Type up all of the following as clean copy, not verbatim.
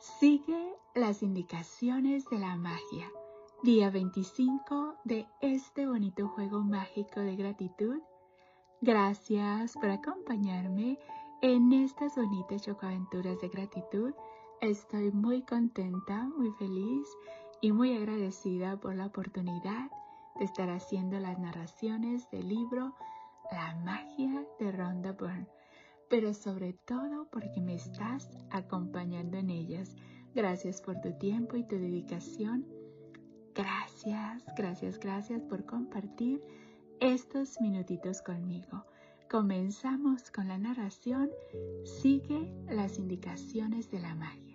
Sigue las indicaciones de la magia. Día 25 de este bonito juego mágico de gratitud. Gracias por acompañarme en estas bonitas chocoaventuras de gratitud. Estoy muy contenta, muy feliz y muy agradecida por la oportunidad de estar haciendo las narraciones del libro La magia de Rhonda Byrne, pero sobre todo porque me estás acompañando en ellas. Gracias por tu tiempo y tu dedicación. Gracias por compartir estos minutitos conmigo. Comenzamos con la narración. Sigue las indicaciones de la magia.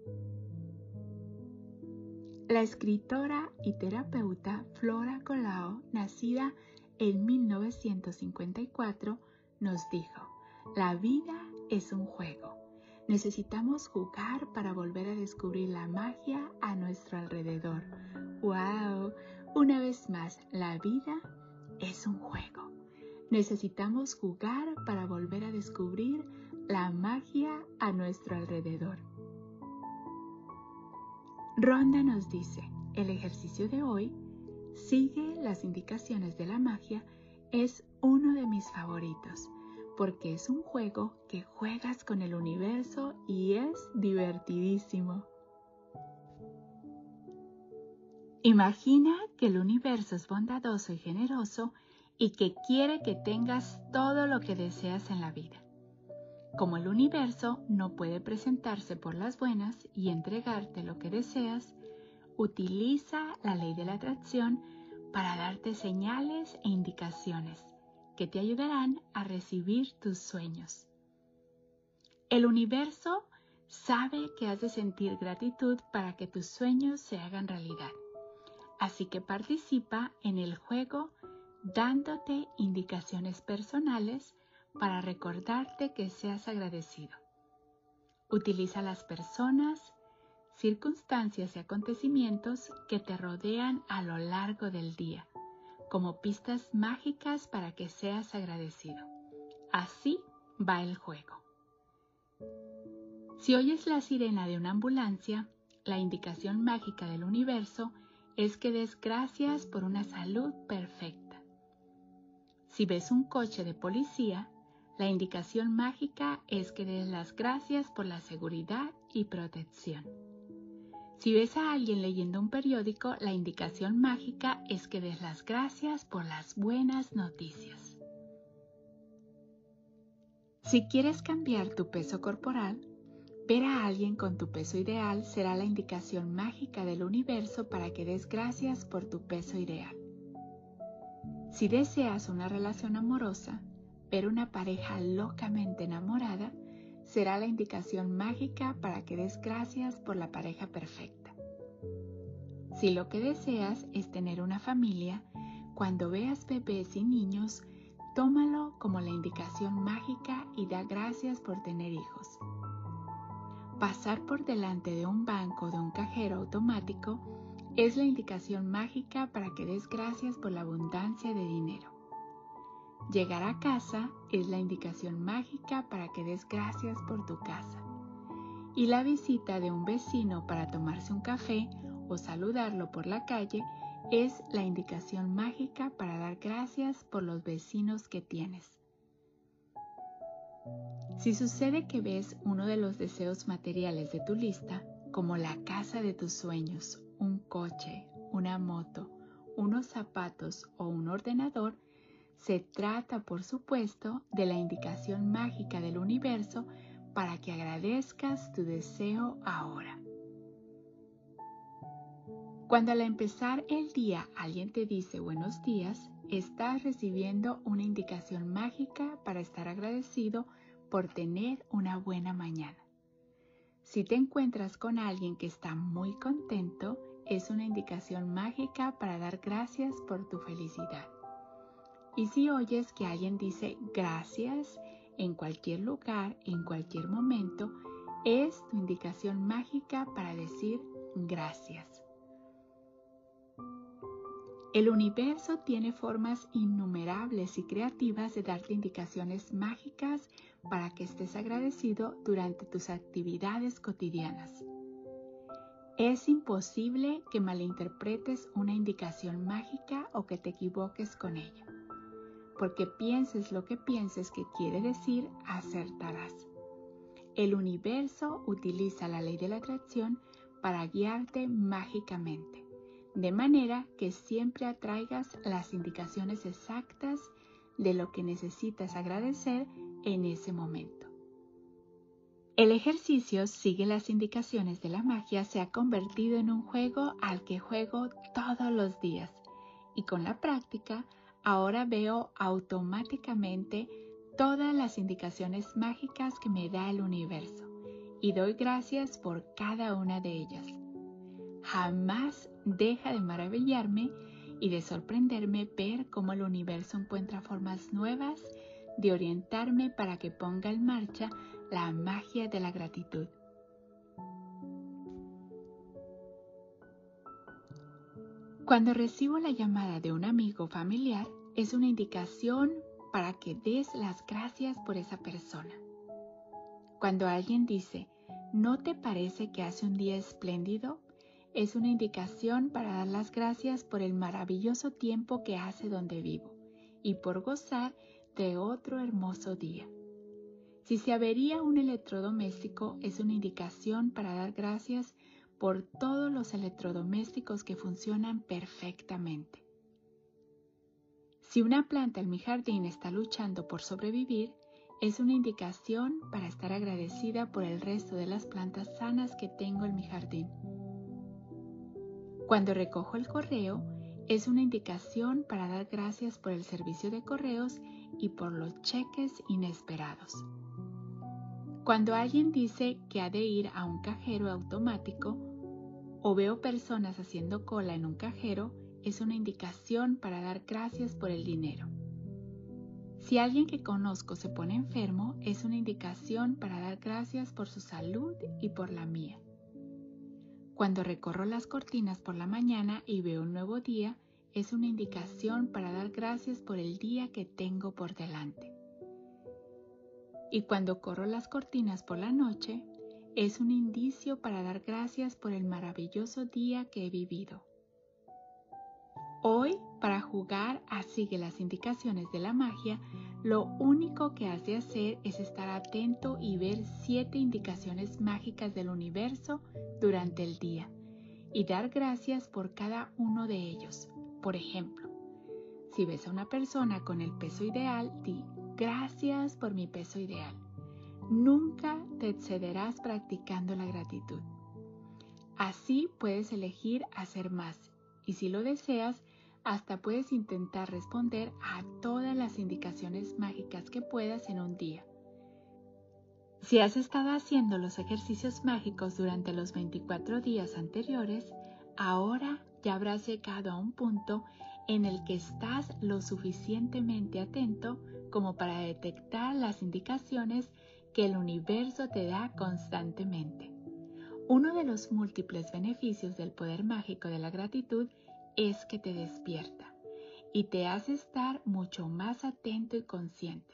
La escritora y terapeuta Flora Colao, nacida en 1954, nos dijo: la vida es un juego. Necesitamos jugar para volver a descubrir la magia a nuestro alrededor. ¡Wow! Una vez más, la vida es un juego. Necesitamos jugar para volver a descubrir la magia a nuestro alrededor. Rhonda nos dice, el ejercicio de hoy, sigue las indicaciones de la magia, es uno de mis favoritos, porque es un juego que juegas con el universo y es divertidísimo. Imagina que el universo es bondadoso y generoso y que quiere que tengas todo lo que deseas en la vida. Como el universo no puede presentarse por las buenas y entregarte lo que deseas, utiliza la ley de la atracción para darte señales e indicaciones que te ayudarán a recibir tus sueños. El universo sabe que has de sentir gratitud para que tus sueños se hagan realidad. Así que participa en el juego dándote indicaciones personales para recordarte que seas agradecido. Utiliza las personas, circunstancias y acontecimientos que te rodean a lo largo del día como pistas mágicas para que seas agradecido. Así va el juego. Si oyes la sirena de una ambulancia, la indicación mágica del universo es que des gracias por una salud perfecta. Si ves un coche de policía, la indicación mágica es que des las gracias por la seguridad y protección. Si ves a alguien leyendo un periódico, la indicación mágica es que des las gracias por las buenas noticias. Si quieres cambiar tu peso corporal, ver a alguien con tu peso ideal será la indicación mágica del universo para que des gracias por tu peso ideal. Si deseas una relación amorosa, ver una pareja locamente enamorada será la indicación mágica para que des gracias por la pareja perfecta. Si lo que deseas es tener una familia, cuando veas bebés y niños, tómalo como la indicación mágica y da gracias por tener hijos. Pasar por delante de un banco o de un cajero automático es la indicación mágica para que des gracias por la abundancia de dinero. Llegar a casa es la indicación mágica para que des gracias por tu casa. Y la visita de un vecino para tomarse un café o saludarlo por la calle es la indicación mágica para dar gracias por los vecinos que tienes. Si sucede que ves uno de los deseos materiales de tu lista, como la casa de tus sueños, un coche, una moto, unos zapatos o un ordenador, se trata, por supuesto, de la indicación mágica del universo para que agradezcas tu deseo ahora. Cuando al empezar el día alguien te dice buenos días, estás recibiendo una indicación mágica para estar agradecido por tener una buena mañana. Si te encuentras con alguien que está muy contento, es una indicación mágica para dar gracias por tu felicidad. Y si oyes que alguien dice gracias en cualquier lugar, en cualquier momento, es tu indicación mágica para decir gracias. El universo tiene formas innumerables y creativas de darte indicaciones mágicas para que estés agradecido durante tus actividades cotidianas. Es imposible que malinterpretes una indicación mágica o que te equivoques con ella, porque pienses lo que pienses que quiere decir, acertarás. El universo utiliza la ley de la atracción para guiarte mágicamente, de manera que siempre atraigas las indicaciones exactas de lo que necesitas agradecer en ese momento. El ejercicio Sigue las indicaciones de la magia se ha convertido en un juego al que juego todos los días, y con la práctica ahora veo automáticamente todas las indicaciones mágicas que me da el universo y doy gracias por cada una de ellas. Jamás deja de maravillarme y de sorprenderme ver cómo el universo encuentra formas nuevas de orientarme para que ponga en marcha la magia de la gratitud. Cuando recibo la llamada de un amigo o familiar, es una indicación para que des las gracias por esa persona. Cuando alguien dice, ¿no te parece que hace un día espléndido?, es una indicación para dar las gracias por el maravilloso tiempo que hace donde vivo y por gozar de otro hermoso día. Si se avería un electrodoméstico, es una indicación para dar gracias por todos los electrodomésticos que funcionan perfectamente. Si una planta en mi jardín está luchando por sobrevivir, es una indicación para estar agradecida por el resto de las plantas sanas que tengo en mi jardín. Cuando recojo el correo, es una indicación para dar gracias por el servicio de correos y por los cheques inesperados. Cuando alguien dice que ha de ir a un cajero automático o veo personas haciendo cola en un cajero, es una indicación para dar gracias por el dinero. Si alguien que conozco se pone enfermo, es una indicación para dar gracias por su salud y por la mía. Cuando recorro las cortinas por la mañana y veo un nuevo día, es una indicación para dar gracias por el día que tengo por delante. Y cuando corro las cortinas por la noche, es un indicio para dar gracias por el maravilloso día que he vivido. Hoy, para jugar a Sigue las indicaciones de la magia, lo único que has de hacer es estar atento y ver 7 indicaciones mágicas del universo durante el día y dar gracias por cada uno de ellos. Por ejemplo, si ves a una persona con el peso ideal, di gracias por mi peso ideal. Nunca te excederás practicando la gratitud. Así puedes elegir hacer más y si lo deseas, hasta puedes intentar responder a todas las indicaciones mágicas que puedas en un día. Si has estado haciendo los ejercicios mágicos durante los 24 días anteriores, ahora ya habrás llegado a un punto en el que estás lo suficientemente atento como para detectar las indicaciones que el universo te da constantemente. Uno de los múltiples beneficios del poder mágico de la gratitud es que te despierta y te hace estar mucho más atento y consciente.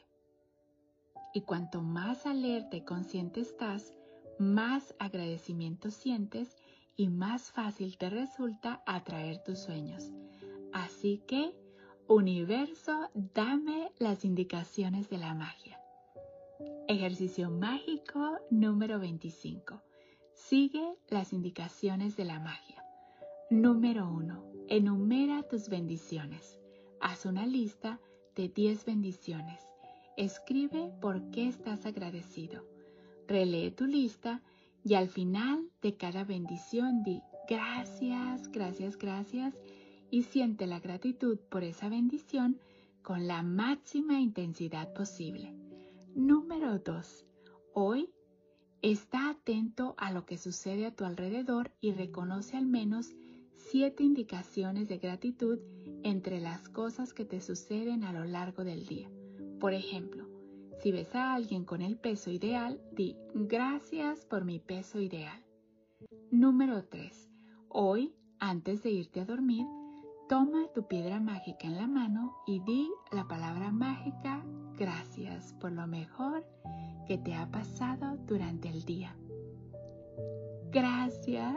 Y cuanto más alerta y consciente estás, más agradecimiento sientes y más fácil te resulta atraer tus sueños. Así que, universo, dame las indicaciones de la magia. Ejercicio mágico número 25. Sigue las indicaciones de la magia. Número 1. Enumera tus bendiciones. Haz una lista de 10 bendiciones. Escribe por qué estás agradecido. Relee tu lista y al final de cada bendición di gracias, gracias, gracias y siente la gratitud por esa bendición con la máxima intensidad posible. Número 2. Hoy está atento a lo que sucede a tu alrededor y reconoce al menos 7 indicaciones de gratitud entre las cosas que te suceden a lo largo del día. Por ejemplo, si ves a alguien con el peso ideal, di gracias por mi peso ideal. Número 3. Hoy, antes de irte a dormir, toma tu piedra mágica en la mano y di la palabra mágica gracias por lo mejor que te ha pasado durante el día. Gracias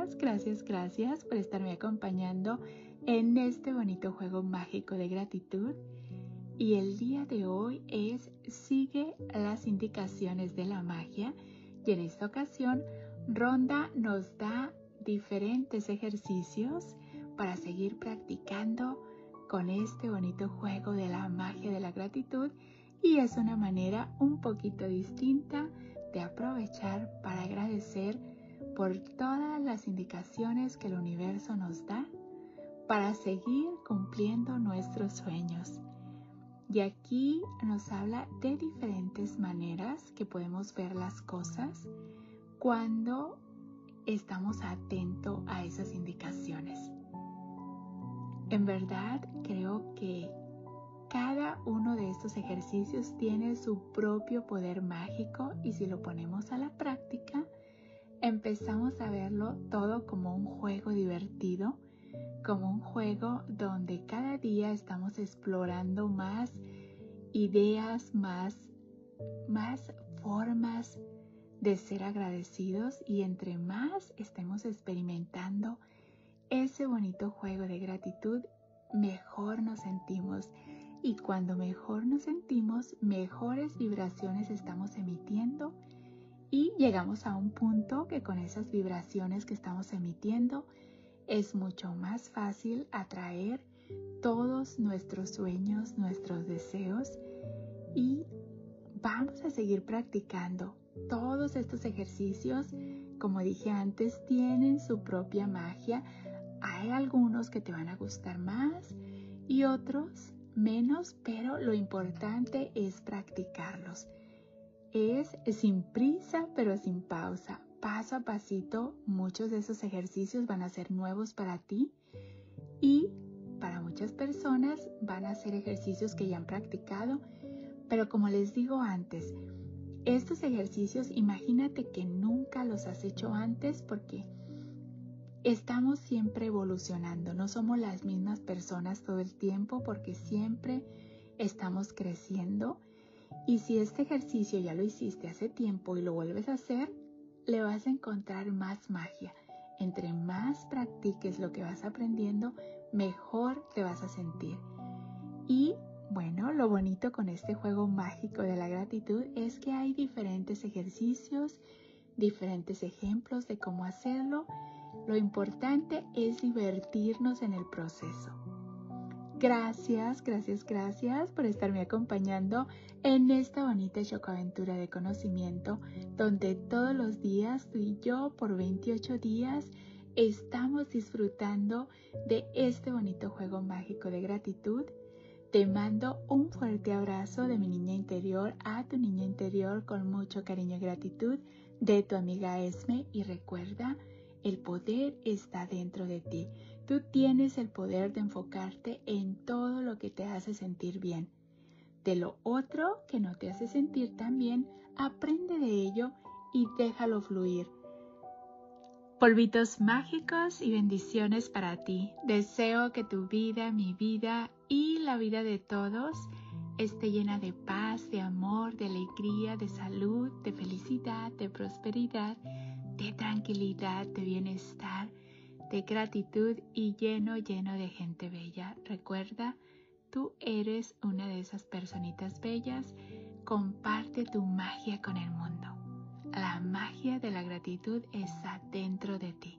gracias por estarme acompañando en este bonito juego mágico de gratitud. Y el día de hoy es sigue las indicaciones de la magia. Y en esta ocasión, Rhonda nos da diferentes ejercicios para seguir practicando con este bonito juego de la magia de la gratitud. Y es una manera un poquito distinta de aprovechar para agradecer por todas las indicaciones que el universo nos da para seguir cumpliendo nuestros sueños. Y aquí nos habla de diferentes maneras que podemos ver las cosas cuando estamos atentos a esas indicaciones. En verdad, creo que cada uno de estos ejercicios tiene su propio poder mágico y si lo ponemos a la práctica, empezamos a verlo todo como un juego divertido, como un juego donde cada día estamos explorando más ideas, más formas de ser agradecidos y entre más estemos experimentando ese bonito juego de gratitud, mejor nos sentimos. Y cuando mejor nos sentimos, mejores vibraciones estamos emitiendo y llegamos a un punto que con esas vibraciones que estamos emitiendo es mucho más fácil atraer todos nuestros sueños, nuestros deseos y vamos a seguir practicando. Todos estos ejercicios, como dije antes, tienen su propia magia. Hay algunos que te van a gustar más y otros menos, pero lo importante es practicarlos. Es sin prisa, pero sin pausa. Paso a pasito, muchos de esos ejercicios van a ser nuevos para ti y para muchas personas van a ser ejercicios que ya han practicado, pero como les digo antes, estos ejercicios imagínate que nunca los has hecho antes porque estamos siempre evolucionando, no somos las mismas personas todo el tiempo porque siempre estamos creciendo y si este ejercicio ya lo hiciste hace tiempo y lo vuelves a hacer, le vas a encontrar más magia. Entre más practiques lo que vas aprendiendo, mejor te vas a sentir. Y bueno, lo bonito con este juego mágico de la gratitud es que hay diferentes ejercicios, diferentes ejemplos de cómo hacerlo. Lo importante es divertirnos en el proceso. Gracias por estarme acompañando en esta bonita chocoaventura de conocimiento donde todos los días tú y yo por 28 días estamos disfrutando de este bonito juego mágico de gratitud. Te mando un fuerte abrazo de mi niña interior a tu niña interior con mucho cariño y gratitud de tu amiga Esme y recuerda, el poder está dentro de ti. Tú tienes el poder de enfocarte en todo lo que te hace sentir bien. De lo otro que no te hace sentir tan bien, aprende de ello y déjalo fluir. Polvitos mágicos y bendiciones para ti. Deseo que tu vida, mi vida y la vida de todos esté llena de paz, de amor, de alegría, de salud, de felicidad, de prosperidad, de tranquilidad, de bienestar, de gratitud y lleno de gente bella. Recuerda, tú eres una de esas personitas bellas. Comparte tu magia con el mundo. La magia de la gratitud está dentro de ti.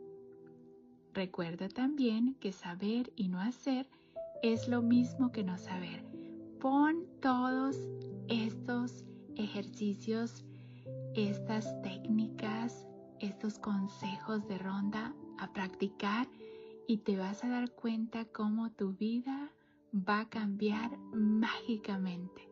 Recuerda también que saber y no hacer es lo mismo que no saber. Pon todos estos ejercicios, estas técnicas, estos consejos de Rhonda a practicar y te vas a dar cuenta cómo tu vida va a cambiar mágicamente.